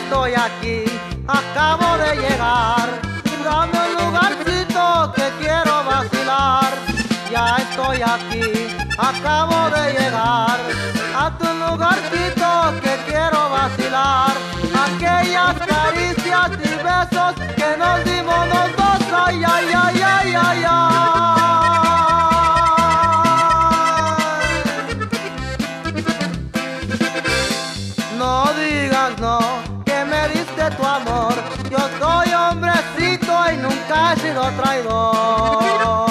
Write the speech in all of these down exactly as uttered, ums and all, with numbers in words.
estoy aquí, acabo de llegar. Dame un lugarcito que quiero vacilar. Ya estoy aquí, acabo de llegar. A tu lugarcito que quiero vacilar. Aquellas caricias y besos que nos dimos los dos. Ay, ay, ay, ay, ay, ay. No digas no, que me diste tu amor. Yo soy hombrecito y nunca he sido traidor.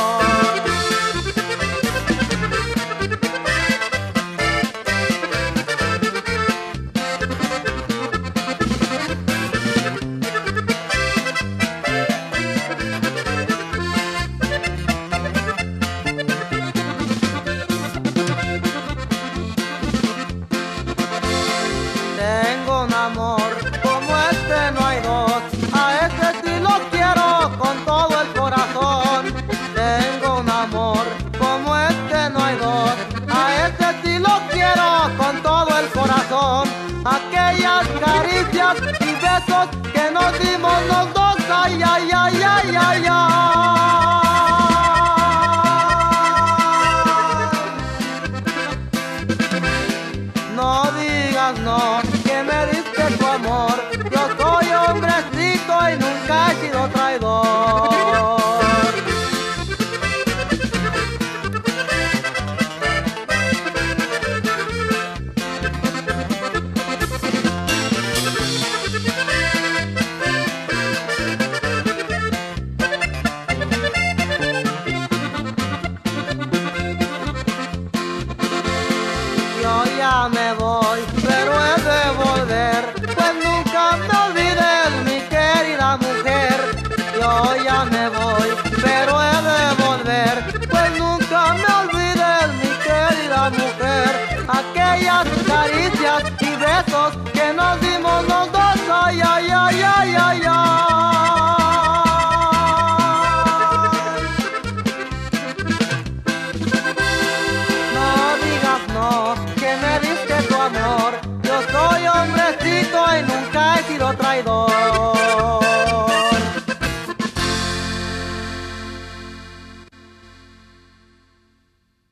Tengo un amor como este no hay dos. A este sí lo quiero con todo el corazón. Tengo un amor como este no hay dos. A este sí lo quiero con todo el corazón. Aquellas caricias y besos que nos dimos los dos. Ay, ay, ay, ay, ay, ay. No digas no, que me diste tu amor. Yo soy hombrecito y nunca he sido traidor. Yo ya me voy, pero he de volver, pues nunca me olvides, mi querida mujer. Yo ya me voy, pero he de volver, pues nunca me olvides, mi querida mujer. Aquellas caricias y besos que nos dimos los dos. Ay, ay, ay, ay, ay, ay. No digas no, que me diste tu amor. Yo soy hombrecito y nunca he sido traidor.